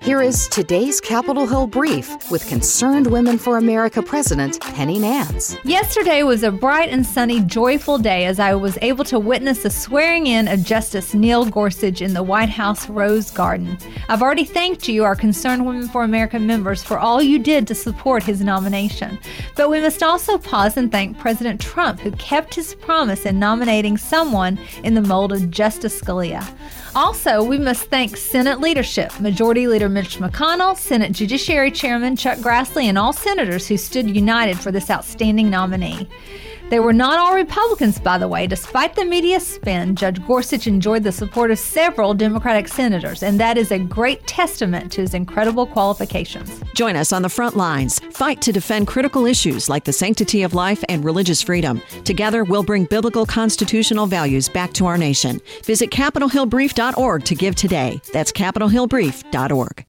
Here is today's Capitol Hill Brief with Concerned Women for America President Penny Nance. Yesterday was a bright and sunny, joyful day as I was able to witness the swearing in of Justice Neil Gorsuch in the White House Rose Garden. I've already thanked you, our Concerned Women for America members, for all you did to support his nomination. But we must also pause and thank President Trump, who kept his promise in nominating someone in the mold of Justice Scalia. Also, we must thank Senate leadership, Majority Leader Mitch McConnell, Senate Judiciary Chairman Chuck Grassley, and all senators who stood united for this outstanding nominee. They were not all Republicans, by the way. Despite the media spin, Judge Gorsuch enjoyed the support of several Democratic senators, and that is a great testament to his incredible qualifications. Join us on the front lines. Fight to defend critical issues like the sanctity of life and religious freedom. Together, we'll bring biblical constitutional values back to our nation. Visit CapitolHillBrief.org to give today. That's CapitolHillBrief.org.